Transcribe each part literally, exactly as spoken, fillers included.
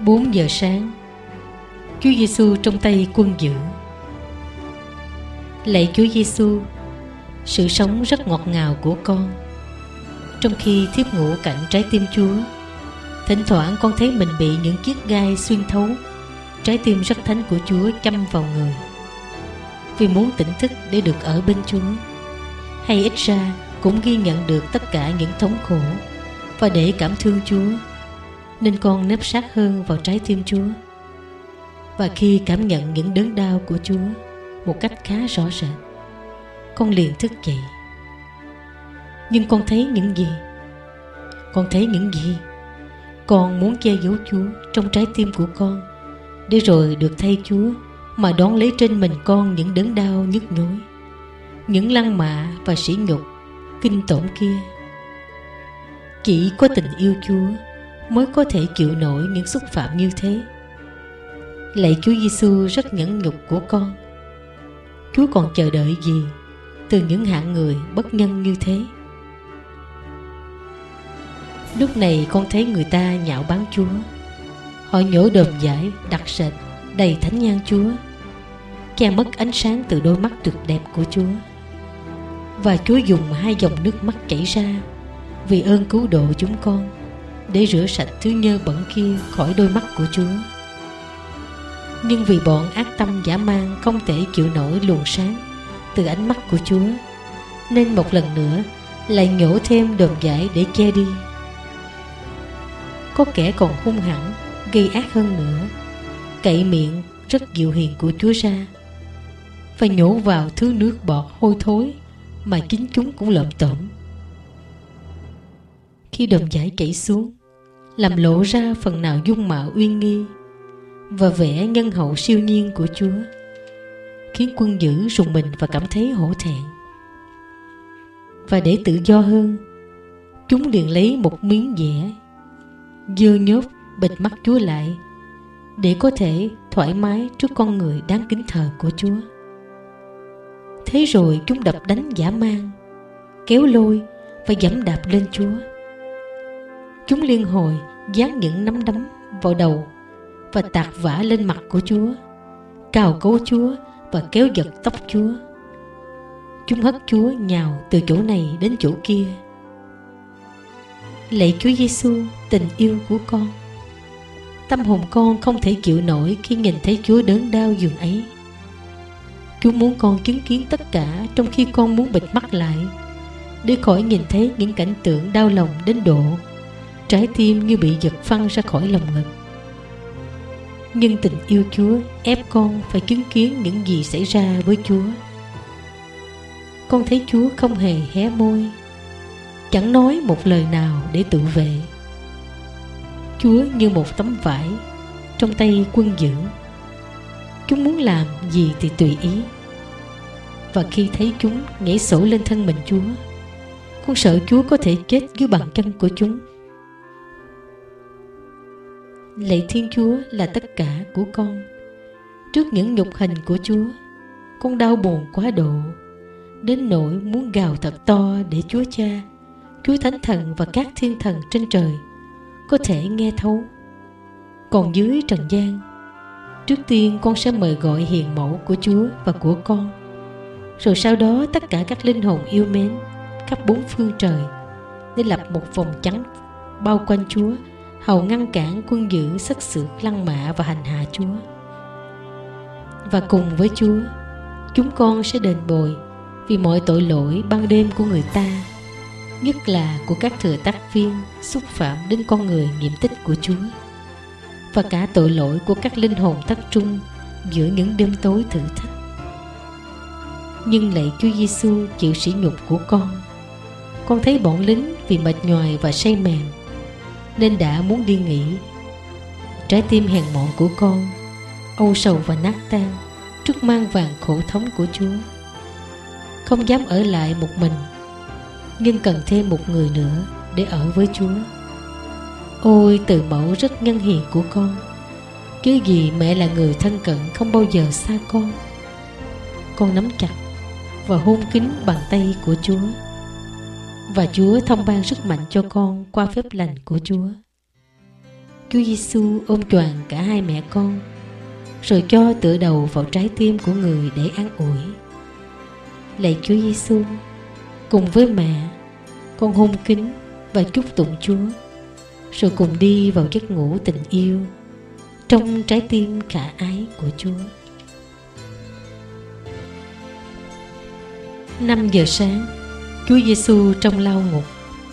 Bốn giờ sáng, Chúa Giêsu trong tay quân dữ. Lạy Chúa Giêsu, sự sống rất ngọt ngào của con. Trong khi thiếp ngủ cạnh trái tim Chúa, thỉnh thoảng con thấy mình bị những chiếc gai xuyên thấu trái tim rất thánh của Chúa châm vào người. Vì muốn tỉnh thức để được ở bên Chúa, hay ít ra cũng ghi nhận được tất cả những thống khổ, và để cảm thương Chúa, nên con nép sát hơn vào trái tim Chúa. Và khi cảm nhận những đớn đau của Chúa một cách khá rõ rệt, con liền thức dậy. Nhưng con thấy những gì? Con thấy những gì? Con muốn che giấu Chúa trong trái tim của con, để rồi được thay Chúa mà đón lấy trên mình con những đớn đau nhức nhối, những lăng mạ và sỉ nhục kinh tởm kia. Chỉ có tình yêu Chúa mới có thể chịu nổi những xúc phạm như thế. Lạy Chúa Giêsu rất nhẫn nhục của con. Chúa còn chờ đợi gì từ những hạng người bất nhân như thế? Lúc này con thấy người ta nhạo báng Chúa. Họ nhổ đờm dãi đặc sệt đầy thánh nhan Chúa, che mất ánh sáng từ đôi mắt tuyệt đẹp của Chúa. Và Chúa dùng hai dòng nước mắt chảy ra vì ơn cứu độ chúng con, để rửa sạch thứ nhơ bẩn kia khỏi đôi mắt của Chúa. Nhưng vì bọn ác tâm dã man không thể chịu nổi luồng sáng từ ánh mắt của Chúa, nên một lần nữa lại nhổ thêm đờm dãi để che đi. Có kẻ còn hung hãn, gây ác hơn nữa, cậy miệng rất dịu hiền của Chúa ra và nhổ vào thứ nước bọt hôi thối mà chính chúng cũng lợm tởm. Khi đờm dãi chảy xuống, làm lộ ra phần nào dung mạo uyên nghi và vẻ nhân hậu siêu nhiên của Chúa, khiến quân dữ rùng mình và cảm thấy hổ thẹn. Và để tự do hơn, chúng liền lấy một miếng dẻ dơ nhớp bịt mắt Chúa lại, để có thể thoải mái trước con người đáng kính thờ của Chúa. Thế rồi chúng đập đánh dã man, kéo lôi và giẫm đạp lên Chúa. Chúng liên hồi giáng những nắm đấm vào đầu và tạt vả lên mặt của Chúa, cào cấu Chúa và kéo giật tóc Chúa. Chúng hất Chúa nhào từ chỗ này đến chỗ kia. Lạy Chúa Giêsu, tình yêu của con, tâm hồn con không thể chịu nổi khi nhìn thấy Chúa đớn đau dường ấy. Chúa muốn con chứng kiến tất cả trong khi con muốn bịt mắt lại, để khỏi nhìn thấy những cảnh tượng đau lòng đến độ trái tim như bị giật phăng ra khỏi lồng ngực. Nhưng tình yêu Chúa ép con phải chứng kiến những gì xảy ra với Chúa. Con thấy Chúa không hề hé môi, chẳng nói một lời nào để tự vệ. Chúa như một tấm vải trong tay quân dữ. Chúng muốn làm gì thì tùy ý. Và khi thấy chúng nhảy sổ lên thân mình Chúa, con sợ Chúa có thể chết dưới bàn chân của chúng. Lạy Thiên Chúa là tất cả của con. Trước những nhục hình của Chúa, con đau buồn quá độ, đến nỗi muốn gào thật to để Chúa Cha, Chúa Thánh Thần và các thiên thần trên trời có thể nghe thấu. Còn dưới trần gian, trước tiên con sẽ mời gọi hiền mẫu của Chúa và của con, rồi sau đó tất cả các linh hồn yêu mến khắp bốn phương trời, để lập một vòng trắng bao quanh Chúa, hầu ngăn cản quân dữ xét xử lăng mạ và hành hạ Chúa. Và cùng với Chúa, chúng con sẽ đền bồi vì mọi tội lỗi ban đêm của người ta, nhất là của các thừa tác viên xúc phạm đến con người nhiệm tích của Chúa, và cả tội lỗi của các linh hồn thất trung giữa những đêm tối thử thách. Nhưng lạy Chúa Giêsu chịu sỉ nhục của con, con thấy bọn lính vì mệt nhoài và say mềm nên đã muốn đi nghỉ. Trái tim hèn mọn của con âu sầu và nát tan trước mang vàng khổ thống của Chúa, không dám ở lại một mình, nhưng cần thêm một người nữa để ở với Chúa. Ôi từ mẫu rất nhân hiền của con, chứ gì mẹ là người thân cận không bao giờ xa con. Con nắm chặt và hôn kín bàn tay của Chúa, và Chúa thông ban sức mạnh cho con qua phép lành của Chúa. Chúa Giêsu ôm choàng cả hai mẹ con, rồi cho tựa đầu vào trái tim của người để an ủi. Lạy Chúa Giêsu, cùng với mẹ, con hôn kính và chúc tụng Chúa, rồi cùng đi vào giấc ngủ tình yêu trong trái tim khả ái của Chúa. Năm giờ sáng, Chúa Giêsu trong lao ngục.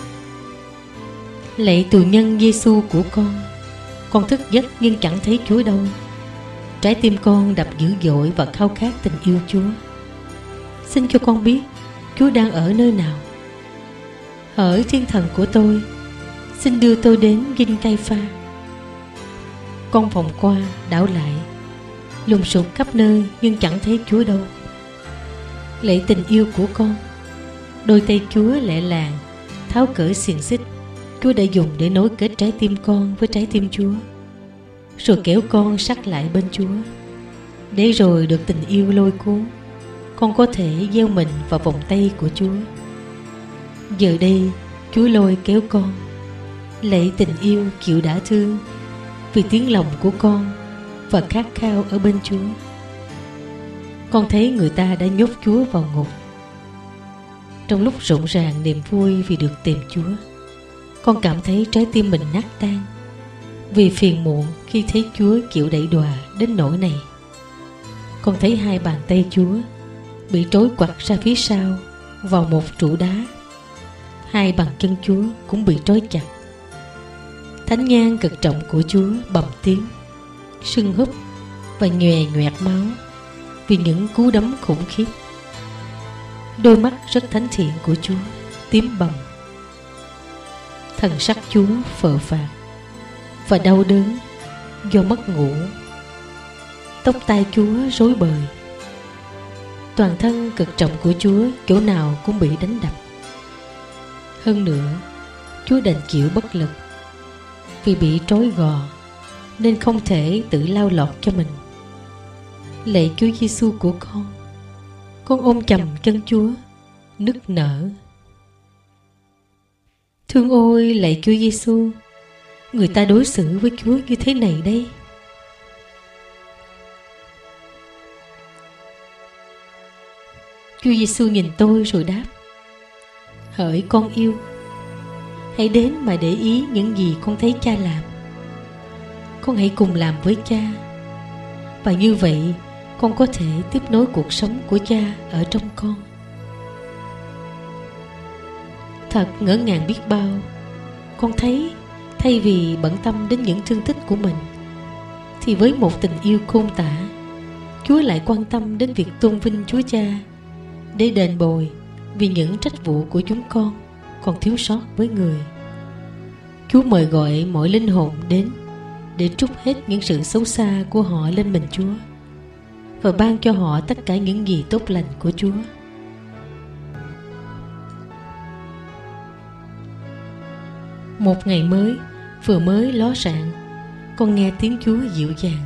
Lạy tù nhân Giêsu của con, con thức giấc nhưng chẳng thấy Chúa đâu. Trái tim con đập dữ dội và khao khát tình yêu Chúa. Xin cho con biết Chúa đang ở nơi nào. Hỡi thiên thần của tôi, xin đưa tôi đến Dinh Cai Pha. Con vòng qua đảo lại, lùng sục khắp nơi nhưng chẳng thấy Chúa đâu. Lạy tình yêu của con, đôi tay Chúa lẹ làng tháo cởi xiềng xích Chúa đã dùng để nối kết trái tim con với trái tim Chúa, rồi kéo con sát lại bên Chúa. Để rồi được tình yêu lôi cuốn, con có thể gieo mình vào vòng tay của Chúa. Giờ đây Chúa lôi kéo con. Lạy tình yêu chịu đã thương, vì tiếng lòng của con và khát khao ở bên Chúa. Con thấy người ta đã nhốt Chúa vào ngục. Trong lúc rộn ràng niềm vui vì được tìm Chúa, con cảm thấy trái tim mình nát tan, vì phiền muộn khi thấy Chúa chịu đẩy đọa đến nỗi này. Con thấy hai bàn tay Chúa bị trói quặt ra phía sau vào một trụ đá. Hai bàn chân Chúa cũng bị trói chặt. Thánh nhang cực trọng của Chúa bầm tím, sưng húp và nhòe nhoẹt máu vì những cú đấm khủng khiếp. Đôi mắt rất thánh thiện của Chúa tím bầm. Thần sắc Chúa phờ phạc và đau đớn do mất ngủ. Tóc tai Chúa rối bời. Toàn thân cực trọng của Chúa chỗ nào cũng bị đánh đập. Hơn nữa, Chúa đành chịu bất lực vì bị trói gò nên không thể tự lau lọt cho mình. Lạy Chúa Giêsu của con, con ôm chầm chân Chúa, nức nở. Thương ôi lạy Chúa Giêsu, người ta đối xử với Chúa như thế này đây. Chúa Giêsu nhìn tôi rồi đáp: Hỡi con yêu, hãy đến mà để ý những gì con thấy cha làm. Con hãy cùng làm với cha, và như vậy con có thể tiếp nối cuộc sống của cha ở trong con. Thật ngỡ ngàng biết bao, con thấy thay vì bận tâm đến những thương tích của mình, thì với một tình yêu khôn tả, Chúa lại quan tâm đến việc tôn vinh Chúa Cha để đền bồi vì những trách vụ của chúng con còn thiếu sót với người. Chúa mời gọi mọi linh hồn đến để trút hết những sự xấu xa của họ lên mình Chúa, và ban cho họ tất cả những gì tốt lành của Chúa. Một ngày mới vừa mới ló rạng, con nghe tiếng Chúa dịu dàng: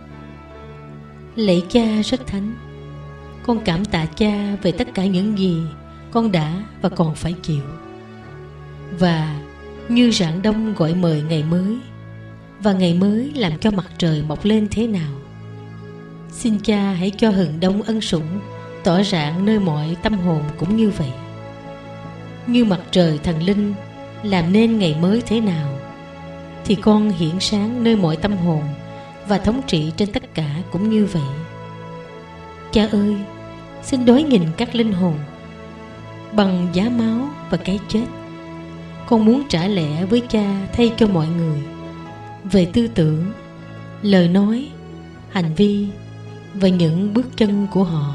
Lạy Cha rất thánh, con cảm tạ Cha về tất cả những gì con đã và còn phải chịu. Và như rạng đông gọi mời ngày mới, và ngày mới làm cho mặt trời mọc lên thế nào, xin Cha hãy cho hừng đông ân sủng tỏ rạng nơi mọi tâm hồn cũng như vậy. Như mặt trời thần linh làm nên ngày mới thế nào, thì con hiển sáng nơi mọi tâm hồn và thống trị trên tất cả cũng như vậy. Cha ơi, xin đối nhìn các linh hồn bằng giá máu và cái chết. Con muốn trả lẽ với Cha thay cho mọi người về tư tưởng, lời nói, hành vi và những bước chân của họ.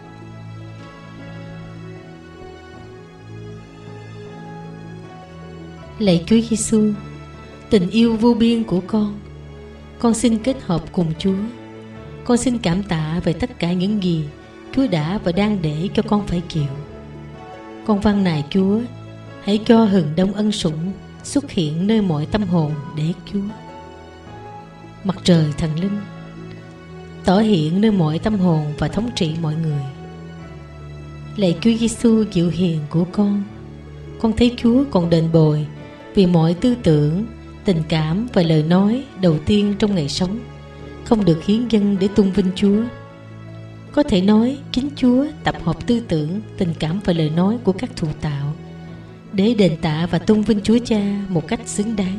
Lạy Chúa Giêsu, tình yêu vô biên của con, con xin kết hợp cùng Chúa. Con xin cảm tạ về tất cả những gì Chúa đã và đang để cho con phải chịu. Con van nài Chúa, hãy cho hừng đông ân sủng xuất hiện nơi mọi tâm hồn để Chúa. Mặt trời thần linh tỏ hiện nơi mọi tâm hồn và thống trị mọi người. Lạy Chúa Giêsu dịu hiền của con, con thấy Chúa còn đền bồi vì mọi tư tưởng, tình cảm và lời nói đầu tiên trong ngày sống không được hiến dâng để tung vinh Chúa. Có thể nói chính Chúa tập hợp tư tưởng, tình cảm và lời nói của các thụ tạo để đền tạ và tung vinh Chúa Cha một cách xứng đáng.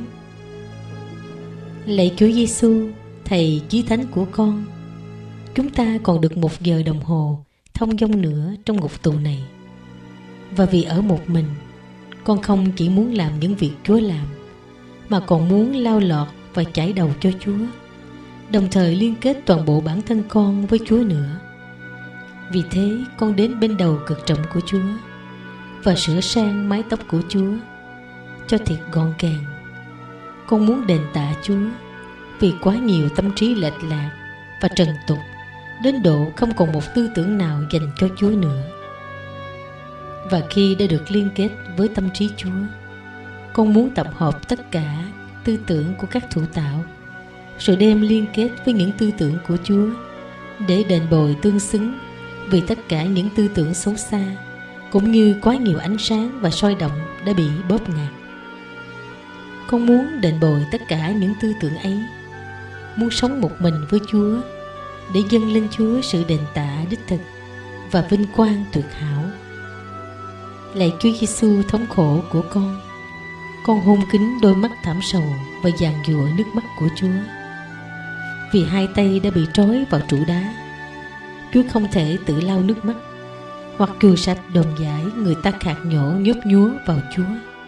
Lạy Chúa Giêsu, Thầy Chí Thánh của con, chúng ta còn được một giờ đồng hồ thông dong nữa trong ngục tù này. Và vì ở một mình, con không chỉ muốn làm những việc Chúa làm, mà còn muốn lao lọt và chải đầu cho Chúa, đồng thời liên kết toàn bộ bản thân con với Chúa nữa. Vì thế con đến bên đầu cực trọng của Chúa và sửa sang mái tóc của Chúa cho thiệt gọn gàng. Con muốn đền tạ Chúa vì quá nhiều tâm trí lệch lạc và trần tục đến độ không còn một tư tưởng nào dành cho Chúa nữa. Và khi đã được liên kết với tâm trí Chúa, con muốn tập hợp tất cả tư tưởng của các thụ tạo rồi đem liên kết với những tư tưởng của Chúa để đền bồi tương xứng vì tất cả những tư tưởng xấu xa cũng như quá nhiều ánh sáng và soi động đã bị bóp nghẹt. Con muốn đền bồi tất cả những tư tưởng ấy, muốn sống một mình với Chúa để dâng lên Chúa sự đền tạ đích thực và vinh quang tuyệt hảo. Lạy Chúa Giêsu thống khổ của con, con hôn kính đôi mắt thảm sầu và giàn giụa nước mắt của Chúa. Vì hai tay đã bị trói vào trụ đá, Chúa không thể tự lau nước mắt hoặc chùi sạch đờm dãi người ta khạc nhổ nhóp nhúa vào Chúa.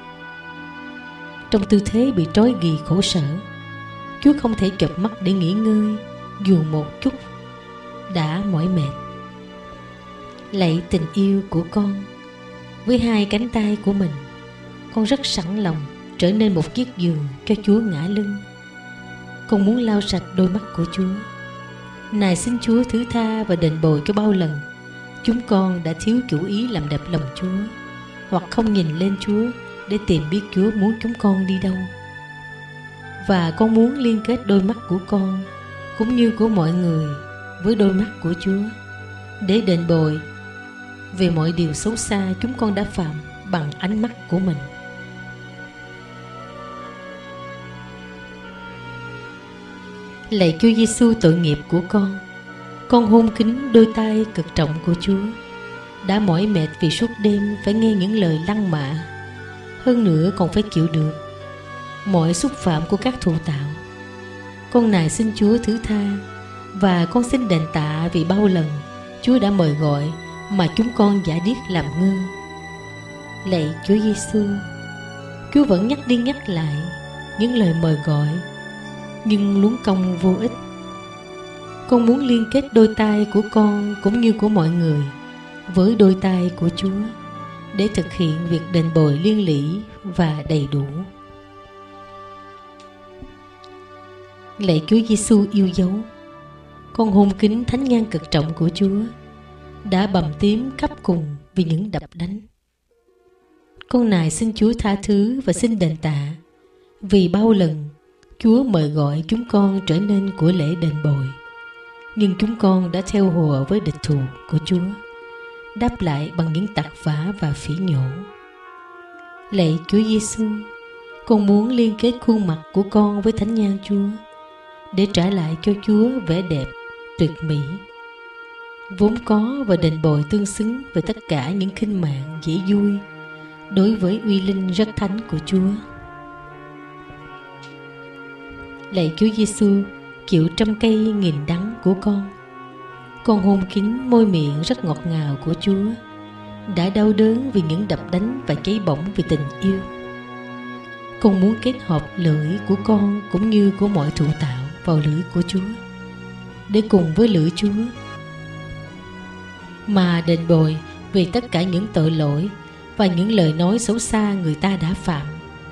Trong tư thế bị trói ghi khổ sở, Chúa không thể chợp mắt để nghỉ ngơi dù một chút, đã mỏi mệt. Lạy tình yêu của con, với hai cánh tay của mình, con rất sẵn lòng trở nên một chiếc giường cho Chúa ngả lưng. Con muốn lau sạch đôi mắt của Chúa. Này xin Chúa thứ tha và đền bồi cho bao lần chúng con đã thiếu chủ ý làm đẹp lòng Chúa, hoặc không nhìn lên Chúa để tìm biết Chúa muốn chúng con đi đâu. Và con muốn liên kết đôi mắt của con cũng như của mọi người với đôi mắt của Chúa để đền bồi về mọi điều xấu xa chúng con đã phạm bằng ánh mắt của mình. Lạy Chúa Giêsu tội nghiệp của con, con hôn kính đôi tay cực trọng của Chúa, đã mỏi mệt vì suốt đêm phải nghe những lời lăng mạ, hơn nữa còn phải chịu được mọi xúc phạm của các thụ tạo. Con nài xin Chúa thứ tha, và con xin đền tạ vì bao lần Chúa đã mời gọi mà chúng con giả điếc làm ngơ. Lạy Chúa Giêsu, Chúa vẫn nhắc đi nhắc lại những lời mời gọi, nhưng luống công vô ích. Con muốn liên kết đôi tay của con cũng như của mọi người với đôi tay của Chúa để thực hiện việc đền bồi liên lỉ và đầy đủ. Lạy Chúa Giêsu yêu dấu, con hôn kính thánh nhan cực trọng của Chúa, đã bầm tím khắp cùng vì những đập đánh. Con nài xin Chúa tha thứ và xin đền tạ vì bao lần Chúa mời gọi chúng con trở nên của lễ đền bồi, nhưng chúng con đã theo hùa với địch thù của Chúa, đáp lại bằng những tặc vả và phỉ nhổ. Lạy Chúa Giêsu, con muốn liên kết khuôn mặt của con với thánh nhan Chúa để trả lại cho Chúa vẻ đẹp tuyệt mỹ vốn có và đền bồi tương xứng với tất cả những khinh mạng dễ vui đối với uy linh rất thánh của Chúa. Lạy Chúa Giêsu, chịu trăm cây nghìn đắng của con, con hôn kín môi miệng rất ngọt ngào của Chúa, đã đau đớn vì những đập đánh và cháy bỏng vì tình yêu. Con muốn kết hợp lưỡi của con cũng như của mọi thụ tạo vào lưỡi của Chúa, để cùng với lưỡi Chúa mà đền bồi vì tất cả những tội lỗi và những lời nói xấu xa người ta đã phạm.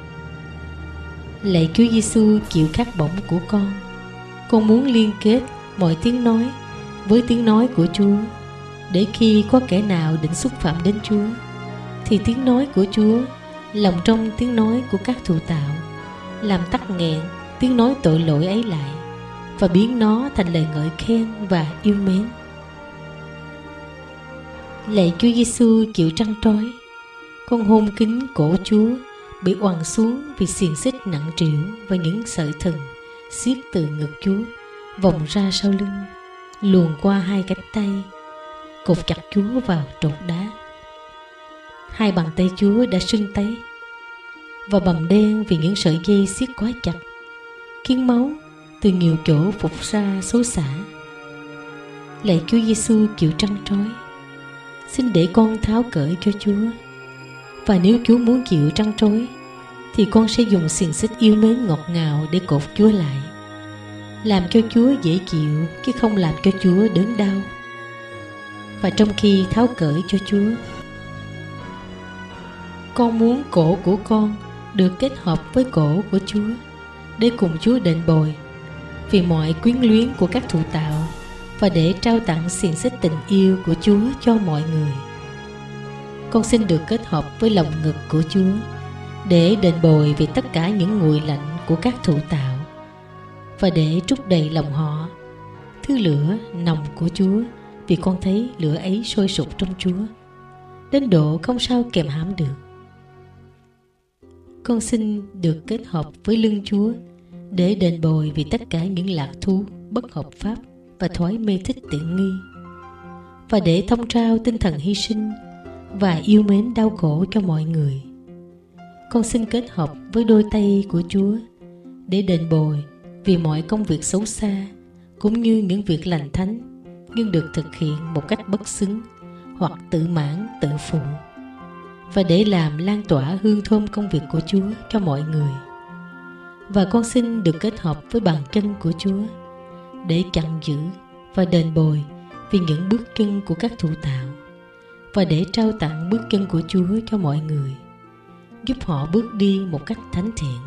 Lạy Chúa Giêsu chịu khát bỏng của con, con muốn liên kết mọi tiếng nói với tiếng nói của Chúa, để khi có kẻ nào định xúc phạm đến Chúa, thì tiếng nói của Chúa lòng trong tiếng nói của các thụ tạo làm tắc nghẹn tiếng nói tội lỗi ấy lại và biến nó thành lời ngợi khen và yêu mến. Lạy Chúa Giêsu chịu trăn trói, con hôn kính cổ Chúa bị oằn xuống vì xiềng xích nặng trĩu và những sợi thừng xiết từ ngực Chúa vòng ra sau lưng, luồn qua hai cánh tay, cột chặt Chúa vào trụ đá. Hai bàn tay Chúa đã sưng tấy và bầm đen vì những sợi dây xiết quá chặt, khiến máu từ nhiều chỗ phụt ra xối xả. Lạy Chúa Giêsu chịu trăn trối, xin để con tháo cởi cho Chúa. Và nếu Chúa muốn chịu trăn trối, thì con sẽ dùng xiềng xích yêu mến ngọt ngào để cột Chúa lại, làm cho Chúa dễ chịu chứ không làm cho Chúa đớn đau. Và trong khi tháo cởi cho Chúa, con muốn cổ của con được kết hợp với cổ của Chúa để cùng Chúa đền bồi vì mọi quyến luyến của các thụ tạo, và để trao tặng xiềng xích tình yêu của Chúa cho mọi người. Con xin được kết hợp với lòng ngực của Chúa để đền bồi vì tất cả những nguội lạnh của các thụ tạo, và để trút đầy lòng họ thứ lửa nồng của Chúa, vì con thấy lửa ấy sôi sục trong Chúa đến độ không sao kèm hãm được. Con xin được kết hợp với lưng Chúa để đền bồi vì tất cả những lạc thú bất hợp pháp và thói mê thích tiện nghi, và để thông trao tinh thần hy sinh và yêu mến đau khổ cho mọi người. Con xin kết hợp với đôi tay của Chúa để đền bồi vì mọi công việc xấu xa cũng như những việc lành thánh nhưng được thực hiện một cách bất xứng hoặc tự mãn tự phụ, và để làm lan tỏa hương thơm công việc của Chúa cho mọi người. Và con xin được kết hợp với bàn chân của Chúa để chặn giữ và đền bồi vì những bước chân của các thụ tạo, và để trao tặng bước chân của Chúa cho mọi người, giúp họ bước đi một cách thánh thiện.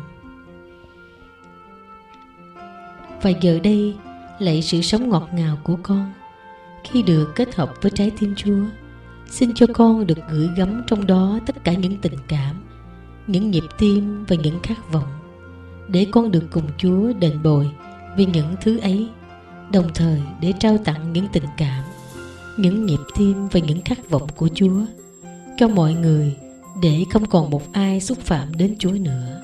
Và giờ đây, lạy sự sống ngọt ngào của con, khi được kết hợp với trái tim Chúa, xin cho con được gửi gắm trong đó tất cả những tình cảm, những nhịp tim và những khát vọng, để con được cùng Chúa đền bồi vì những thứ ấy, đồng thời để trao tặng những tình cảm, những nhịp tim và những khát vọng của Chúa cho mọi người, để không còn một ai xúc phạm đến Chúa nữa.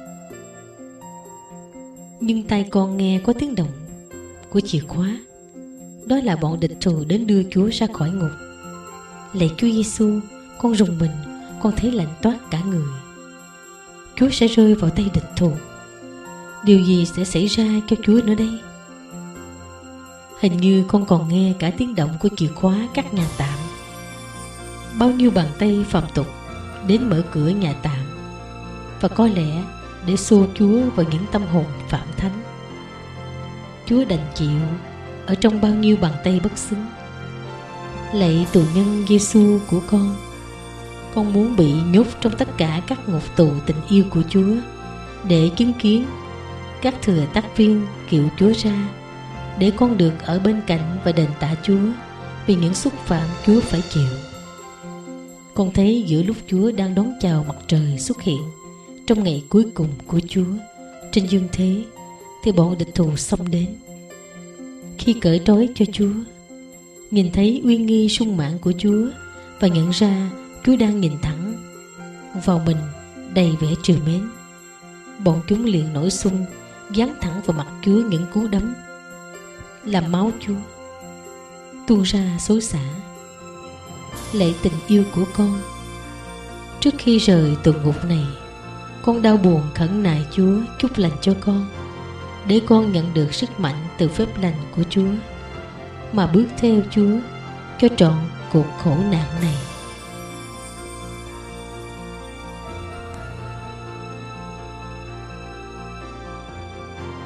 Nhưng tai con nghe có tiếng động của chìa khóa, đó là bọn địch thù đến đưa Chúa ra khỏi ngục. Lạy Chúa Giêsu, con rùng mình, con thấy lạnh toát cả người. Chúa sẽ rơi vào tay địch thù. Điều gì sẽ xảy ra cho Chúa nữa đây? Hình như con còn nghe cả tiếng động của chìa khóa các nhà tạm. Bao nhiêu bàn tay phàm tục đến mở cửa nhà tạm, và có lẽ để xô Chúa vào những tâm hồn phạm thánh. Chúa đành chịu ở trong bao nhiêu bàn tay bất xứng. Lạy tù nhân Giêsu của con, con muốn bị nhốt trong tất cả các ngục tù tình yêu của Chúa, để chứng kiến các thừa tác viên kiệu Chúa ra, để con được ở bên cạnh và đền tạ Chúa vì những xúc phạm Chúa phải chịu. Con thấy giữa lúc Chúa đang đón chào mặt trời xuất hiện trong ngày cuối cùng của Chúa trên dương thế, thì bọn địch thù xông đến. Khi cởi trói cho Chúa, nhìn thấy uy nghi sung mãn của Chúa và nhận ra Chúa đang nhìn thẳng vào mình đầy vẻ trìu mến, bọn chúng liền nổi xung giáng thẳng vào mặt Chúa những cú đấm, làm máu Chúa tuôn ra xối xả. Lạy tình yêu của con, trước khi rời tù ngục này, con đau buồn khẩn nài Chúa chúc lành cho con, để con nhận được sức mạnh từ phép lành của Chúa, mà bước theo Chúa cho trọn cuộc khổ nạn này.